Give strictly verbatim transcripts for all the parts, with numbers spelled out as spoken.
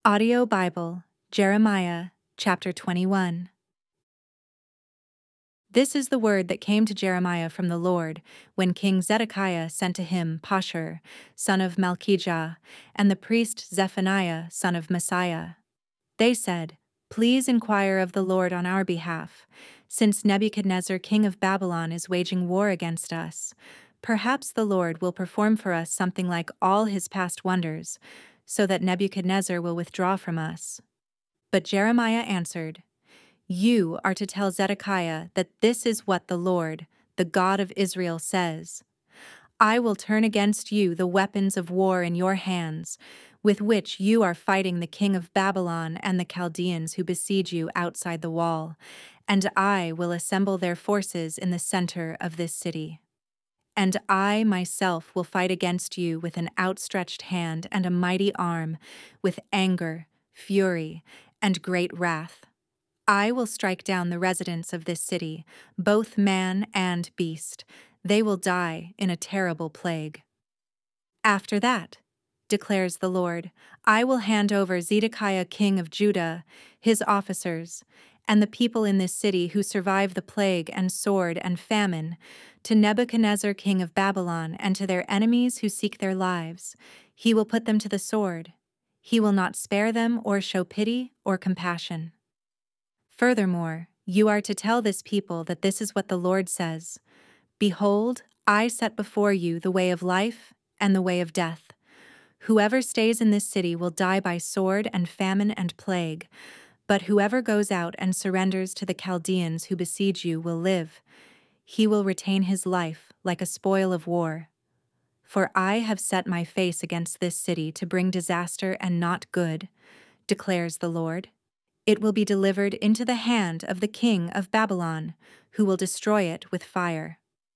Audio Bible, Jeremiah, chapter twenty-one. This is the word that came to Jeremiah from the Lord, when King Zedekiah sent to him Pashur, son of Malchijah, and the priest Zephaniah, son of Messiah. They said, "Please inquire of the Lord on our behalf, since Nebuchadnezzar king of Babylon is waging war against us. Perhaps the Lord will perform for us something like all his past wonders, so that Nebuchadnezzar will withdraw from us." But Jeremiah answered, "You are to tell Zedekiah that this is what the Lord, the God of Israel, says. I will turn against you the weapons of war in your hands, with which you are fighting the king of Babylon and the Chaldeans who besiege you outside the wall, and I will assemble their forces in the center of this city. And I myself will fight against you with an outstretched hand and a mighty arm, with anger, fury, and great wrath. I will strike down the residents of this city, both man and beast. They will die in a terrible plague. After that, declares the Lord, I will hand over Zedekiah king of Judah, his officers, and the people in this city who survive the plague and sword and famine, to Nebuchadnezzar king of Babylon and to their enemies who seek their lives. He will put them to the sword. He will not spare them or show pity or compassion. Furthermore, you are to tell this people that this is what the Lord says. Behold, I set before you the way of life and the way of death. Whoever stays in this city will die by sword and famine and plague, but whoever goes out and surrenders to the Chaldeans who besiege you will live. He will retain his life like a spoil of war. For I have set my face against this city to bring disaster and not good, declares the Lord. It will be delivered into the hand of the king of Babylon, who will destroy it with fire.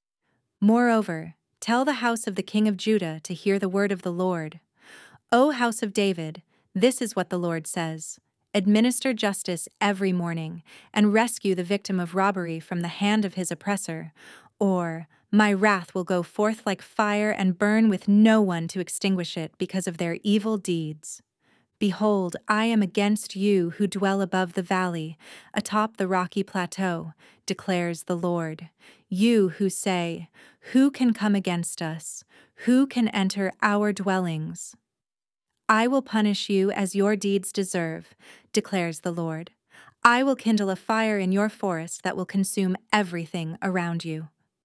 Moreover, tell the house of the king of Judah to hear the word of the Lord. O house of David, this is what the Lord says. Administer justice every morning, and rescue the victim of robbery from the hand of his oppressor, or my wrath will go forth like fire and burn with no one to extinguish it because of their evil deeds. Behold, I am against you who dwell above the valley, atop the rocky plateau, declares the Lord. You who say, who can come against us? Who can enter our dwellings? I will punish you as your deeds deserve, declares the Lord. I will kindle a fire in your forest that will consume everything around you.